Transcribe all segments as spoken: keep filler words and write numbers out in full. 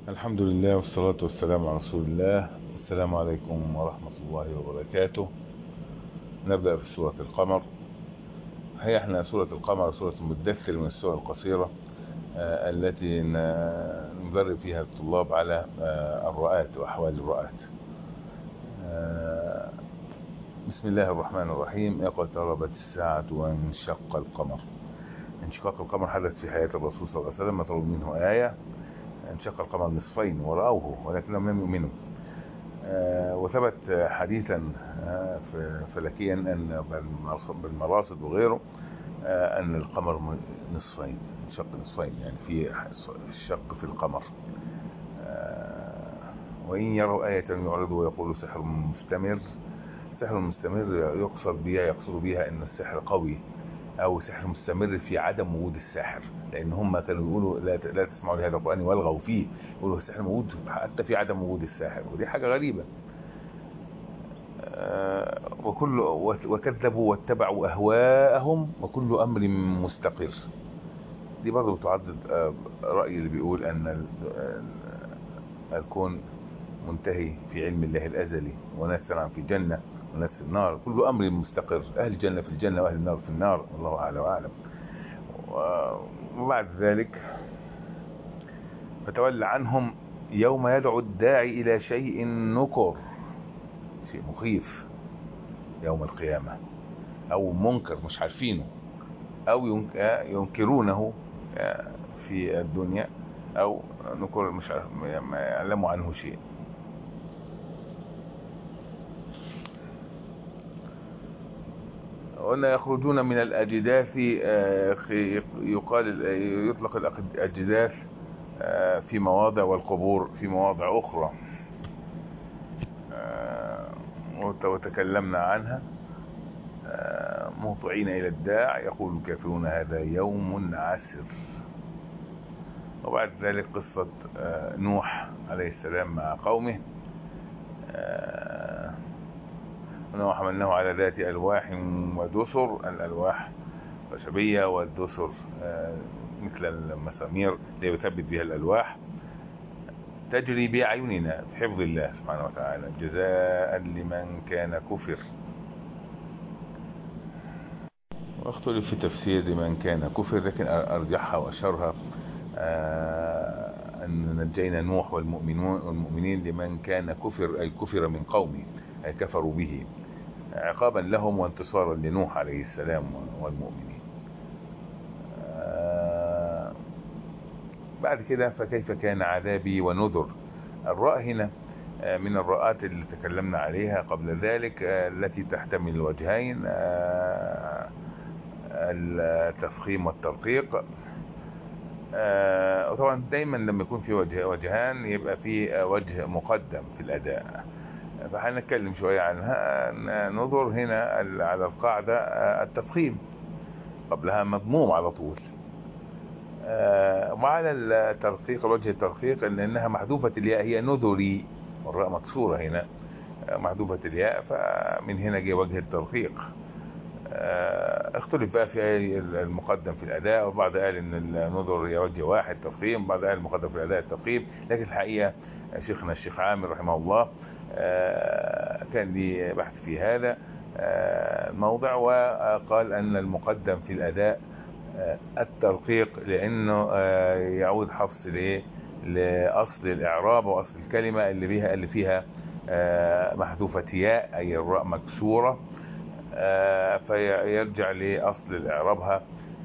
الحمد لله والصلاة والسلام على رسول الله. السلام عليكم ورحمة الله وبركاته. نبدأ في سورة القمر. هي احنا سورة القمر سورة مدثر من السور القصيرة آه التي ندرب فيها الطلاب على آه الرؤات وأحوال الرؤات. آه بسم الله الرحمن الرحيم. اقتربت الساعة وانشق القمر. انشقاق القمر حدث في حياة الرسول صلى الله عليه وسلم، مطلوب منه آية. انشق القمر نصفين ورأوه ولكنهم لم يؤمنوا. آه وثبت حديثا آه فلكيا أن بالمراصد وغيره آه أن القمر نصفين، انشق نصفين، يعني في الشق في القمر. آه وإن يروا آية يعرضوا ويقولوا سحر مستمر. سحر مستمر يقصد بها يقصد بها أن السحر قوي أو سحر مستمر في عدم وجود الساحر، لأن هم كانوا يقولوا لا, لا تسمعوا لهذا القرآن والغوا فيه، يقولوا السحر موجود حتى في عدم وجود الساحر، ودي حاجة غريبة. آه وكل وكذبوا واتبعوا أهواءهم وكل أمر مستقر. دي برضو تعضد آه رأي اللي بيقول أن الكون منتهي في علم الله الأزلي، وناس تنعم في الجنة وناس في النار، كل أمر مستقر، أهل الجنة في الجنة وأهل النار في النار، والله أعلى وأعلم. وبعد ذلك فتولى عنهم يوم يدعو الداعي إلى شيء نكر، شيء مخيف يوم القيامة، أو منكر مش عارفينه، أو ينكرونه في الدنيا، أو نكر مش عارف ما يعلموا عنه شيء. وأن يخرجون من الأجداث، يقال يطلق الأجداث في مواضع والقبور في مواضع أخرى، وتكلمنا عنها. مهطعين إلى الداع يقول الكافرون هذا يوم عسر. وبعد ذلك قصة نوح عليه السلام مع قومه. ونوح حملناه على ذات ألواح ودسر، الألواح خشبية والدسر مثل المسامير اللي يثبت بها الألواح، تجري بأعيننا بحفظ الله سبحانه وتعالى جزاء لمن كان كفر. واختلف في تفسير لمن كان كفر، لكن أرجحها وأشرها أن نجينا نوح والمؤمنون والمؤمنين لمن كان كفر، أي كفر من قومه، أي كفروا به، عقابا لهم وانتصارا لنوح عليه السلام والمؤمنين. بعد كده فكيف كان عذابي ونذر. الراء هنا من الراءات اللي تكلمنا عليها قبل ذلك التي تحتمل الوجهين، التفخيم والترقيق. وطبعا دايما لما يكون في وجه وجهان يبقى في وجه مقدم في الأداء، فهنتكلم شوية عنها. نذر هنا على القاعدة التفخيم، قبلها مضموم على طول. وعلى الترقيق وجه الترقيق لأنها محذوفة الياء، هي نذري، والراء مكسورة هنا محذوفة الياء، فمن هنا جاء وجه الترقيق. اختلف بقى في المقدم في الأداء، وبعض قال ان النذر هي وجه واحد تفخيم، بعض قال المقدم في الأداء التفخيم، لكن الحقيقة شيخنا الشيخ عامر رحمه الله كان لي بحث في هذا الموضع، وقال ان المقدم في الأداء الترقيق، لأنه يعود حفص لإيه لأصل الإعراب وأصل الكلمة اللي بيها اللي فيها محذوفة ياء، أي الراء مكسورة، فيرجع لأصل الإعرابها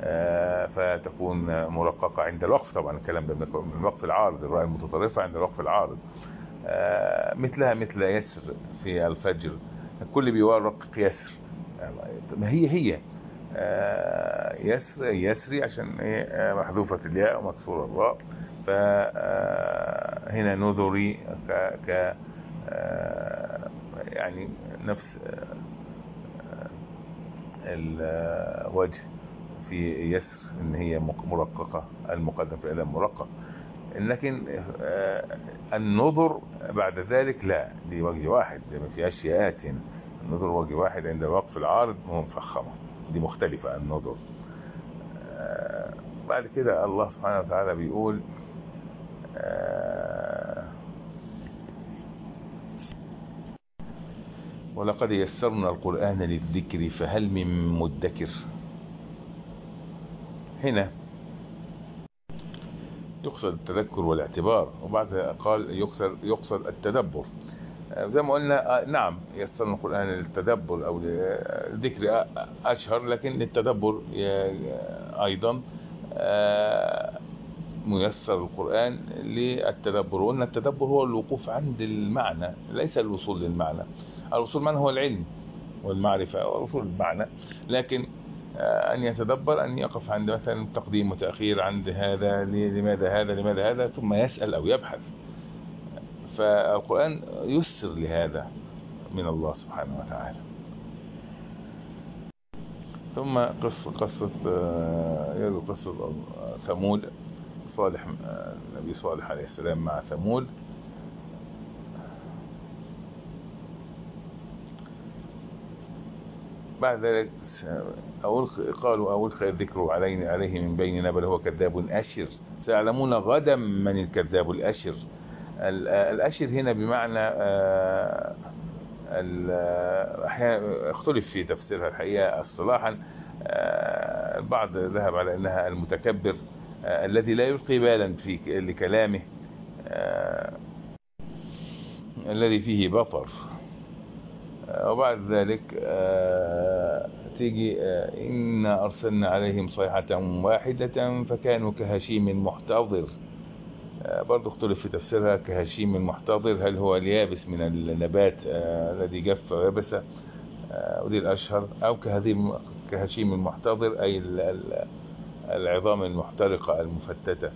فتكون مرققة عند الوقف. طبعا الكلام ده من الوقف العارض، الراء المتطرفة عند الوقف العارض، مثلها مثل يسر في الفجر، الكل بيورق يسر، ما هي هي يسر يسري عشان محذوفة الياء ومكسورة الراء. فهنا نذري ك ك يعني نفس الوجه في يسر ان هي مرققة، المقدم في الأداء مرقق، لكن النذر بعد ذلك لا، دي وجه واحد ما فيهاش ياءات. النذر وجه واحد عند الوقف العارض مفخمة، دي مختلفة عن النذر. بعد كده الله سبحانه وتعالى بيقول ولقد يسرنا القرآن للذكر فهل من مدكر. هنا يقصد التذكر والاعتبار، وبعد قال يقصد يقصد التدبر. زي ما قلنا نعم يسرنا القرآن للتدبر أو للذكر أشهر، لكن للتدبر أيضا ميسر القرآن للتدبر. وقلنا التدبر هو الوقوف عند المعنى ليس الوصول للمعنى. الوصول للمعنى هو العلم والمعرفة والوصول للمعنى، لكن أن يتدبر أن يقف عند مثلا تقديم وتأخير عند هذا، لماذا هذا لماذا هذا، ثم يسأل أو يبحث. فالقرآن يسر لهذا من الله سبحانه وتعالى. ثم قصة قصة يروي قصة ثمود، صالح النبي صالح عليه السلام مع ثمود. بعد ذلك أول قالوا أول خير ذكره عليه عليه من بيننا بل هو كذاب أشر، سيعلمون غدا من الكذاب الأشر. الأشر هنا بمعنى أحيانا اختلف في تفسيرها الحقيقة اصطلاحا. البعض ذهب على أنها المتكبر الذي لا يلقي بالا في لكلامه، الذي فيه بطر. وبعد ذلك تيجي إنا أرسلنا عليهم صيحة واحدة فكانوا كهشيم المحتضر. برضو اختلف في تفسيرها كهشيم المحتضر، هل هو اليابس من النبات الذي جف ويبس، ودي الأشهر، أو كهشيم المحتضر أي العظام المحترقة المفتتة.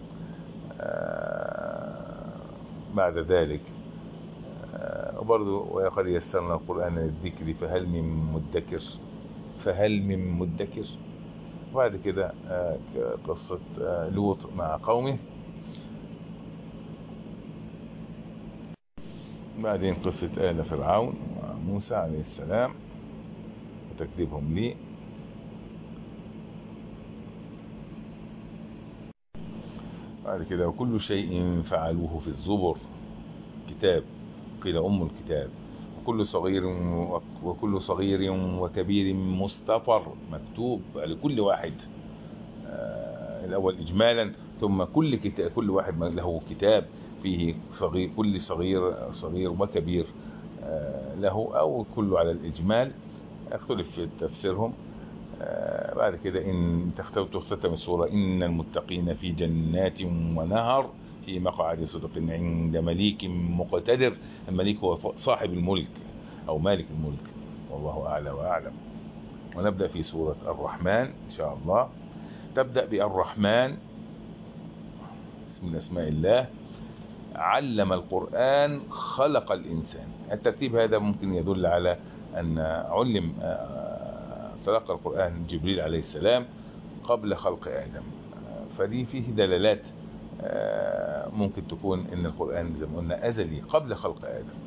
بعد ذلك وبرضو ولقد يسرنا القرآن للذكر فهل من مدكر، فهل من مدكر. بعد كده قصة لوط مع قومه، بعدين قصة آل فرعون مع موسى عليه السلام وتكذيبهم ليه. بعد كده وكل شيء فعلوه في الزبر، كتاب قيل أم الكتاب، وكل صغير وكل صغير وكبير مستطر مكتوب لكل واحد. الأول إجمالا، ثم كل كتاب كل واحد له كتاب فيه صغير، كل صغير صغير وكبير له، أو كله على الإجمال، اختلف في تفسيرهم. بعد كده إن تختتم السورة إن المتقين في جنات ونهر في مقعد صدق عند مليك مقتدر. المليك هو صاحب الملك أو مالك الملك، والله أعلى وأعلم. ونبدأ في سورة الرحمن إن شاء الله. تبدأ بالرحمن، اسم من أسماء الله. علم القرآن خلق الإنسان. الترتيب هذا ممكن يدل على أن علم تلقى القرآن جبريل عليه السلام قبل خلق آدم، فدي فيه دلالات ممكن تكون ان القرآن زي ما قلنا ازلي قبل خلق آدم.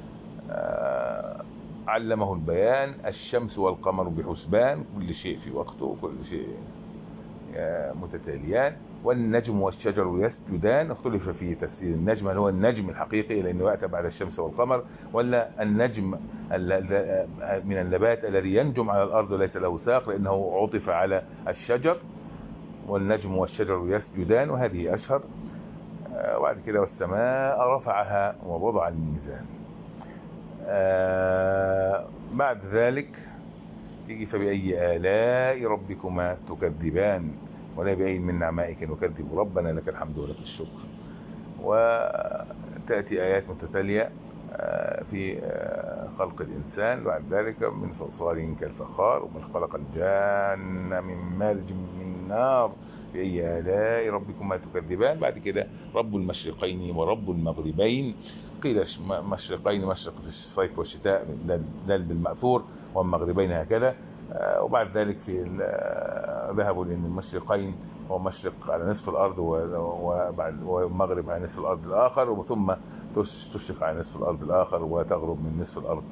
علمه البيان، الشمس والقمر بحسبان، كل شيء في وقته وكل شيء متتاليان. والنجم والشجر يسجدان، اختلف في تفسير النجم، هل هو النجم الحقيقي لانه يأتي بعد الشمس والقمر، ولا النجم من النبات الذي ينجم على الارض وليس له ساق لانه عطف على الشجر. والنجم والشجر يسجدان، وهذه اشهر. وبعد كده والسماء رفعها ووضع الميزان. بعد ذلك تيجي فبأي آلاء ربكما تكذبان، ولا بأي من نعمائك نكذب ربنا لك الحمد ولك الشكر. وتأتي آيات متتالية في خلق الإنسان. بعد ذلك من صلصال كالفخار، ومن خلق الجان من مارج من نار بأي آلاء ربكما تكذبان. بعد كده رب المشرقين ورب المغربين، قيل مشرقين مشرق في الصيف والشتاء دل بالمأثور، والمغربين هكذا. وبعد ذلك في ذهبوا لأن المشرقين هو مشرق على نصف الأرض والمغرب على نصف الأرض الآخر، ثم تشرق على نصف الأرض الآخر وتغرب من نصف الأرض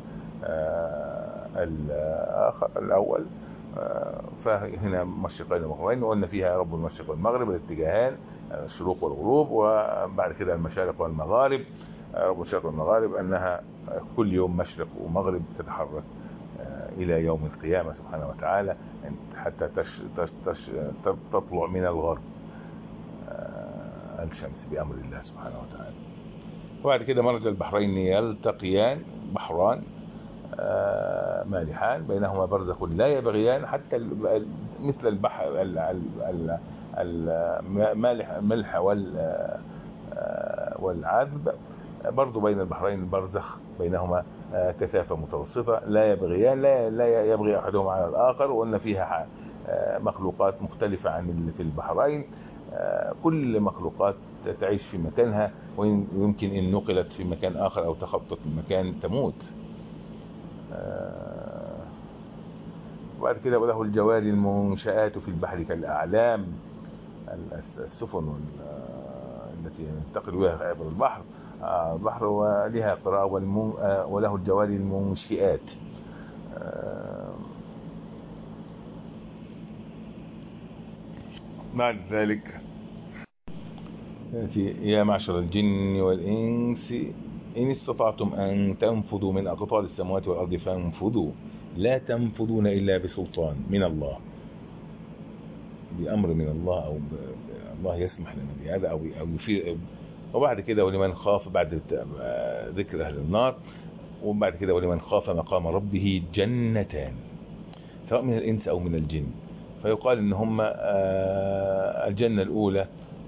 الآخر الأول. فهنا مشرقين ومغربين، وقلنا فيها رب المشرق والمغرب الاتجاهان الشروق والغروب، وبعد كده المشارق والمغارب. رب الشرق والمغارب أنها كل يوم مشرق ومغرب تتحرك إلى يوم القيامة سبحانه وتعالى حتى تش تش تش تطلع من الغرب الشمس بأمر الله سبحانه وتعالى. وبعد كده مرج البحرين يلتقيان، بحران مالحان بينهما برزخ لا يبغيان، حتى مثل البحر المالح الملح والعذب برضو بين البحرين برزخ بينهما كثافة متوسطة لا يبغيان، لا لا يبغي أحدهما على الآخر. وأن فيها مخلوقات مختلفة عن اللي في البحرين، كل مخلوقات تعيش في مكانها، ويمكن إن نقلت في مكان آخر أو تخطت المكان تموت. وبعد كده وله الجواري المنشآت في البحر كالأعلام، السفن التي ينتقل بها عبر البحر البحر ولها قراءة وله الجواري المنشئات. بعد ذلك يا معشر الجن والإنس إن استطعتم أن تنفذوا من أقطار السماوات والأرض فانفذوا لا تنفذون إلا بسلطان من الله، بأمر من الله، أو الله يسمح لنا بهذا أو أو يفير. وبعد كده ولمن خاف، بعد ذكر أهل النار، وبعد كده ولمن خاف مقام ربه جنتان، سواء من الإنس أو من الجن. فيقال إن هم الجنة الأولى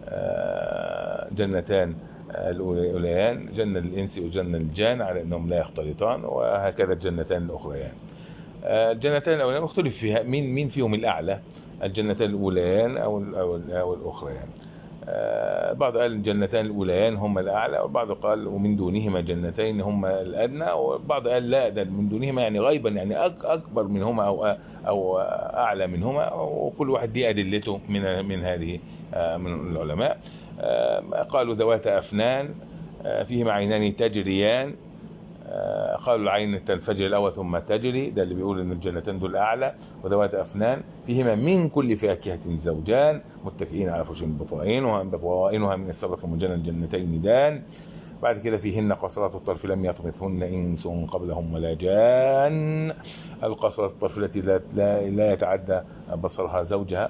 جنتان الأوليان، جنة الإنس وجنة الجان، على أنهم لا يختلطان، وهكذا الجنتان الأخريان. الجنتان الأوليان مختلف فيها مين مين فيهم الأعلى، الجنتان الأوليان أو أو الأخريان. بعض قال الجنتان الأوليان هم الأعلى، وبعض قال ومن دونهما جنتين هم الأدنى، وبعض قال لا، ده من دونهما يعني غيبا، يعني أكبر منهما أو أو أعلى منهما، وكل واحد دي أدلته من من هذه من العلماء. قالوا ذوات أفنان فيهما عينان تجريان، قالوا العين تنفجر الأول ثم تجري، ده اللي بيقول ان الجنتين دول اعلى. وذوات افنان فيهما من كل فاكهة زوجان متكئين على فرش بطائن وبطائنها من السبق المجنى الجنتين دان. بعد كده فيهن قاصرات الطرف لم يطمثهن انس قبلهم ولا جان، القاصرات الطرف التي لا, لا, لا يتعدى بصرها زوجها،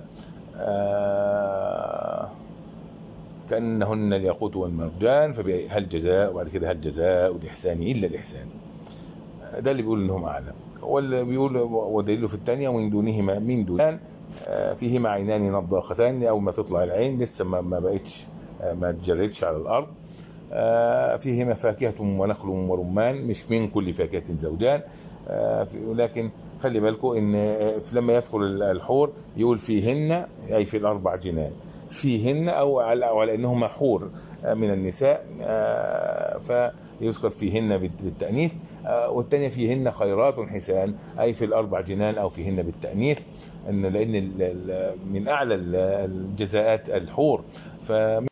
آه كأنهن الياقوت والمرجان، فهل جزاء، وبعد كده هل جزاء الإحسان إلا الإحسان. ده اللي بيقول إنهم أعلم. واللي بيقول ودليله في الثانية ومن دونهما من دونان فيهما عينان نضاختان، أول ما تطلع العين لسه ما بقتش ما تجردش على الأرض. فيهما فاكهة ونخل ورمان، مش من كل فاكهة زوجان. ولكن خلي بالكم إن لما يدخل الحور يقول فيهن، أي في الأربع جنان، فيهن أو على أنهما حور من النساء، فيذكر فيهن بالتأنيث. والثانية فيهن خيرات حسان، أي في الأربع جنان أو فيهن بالتأنيث، لأن من أعلى الجزاءات الحور. ف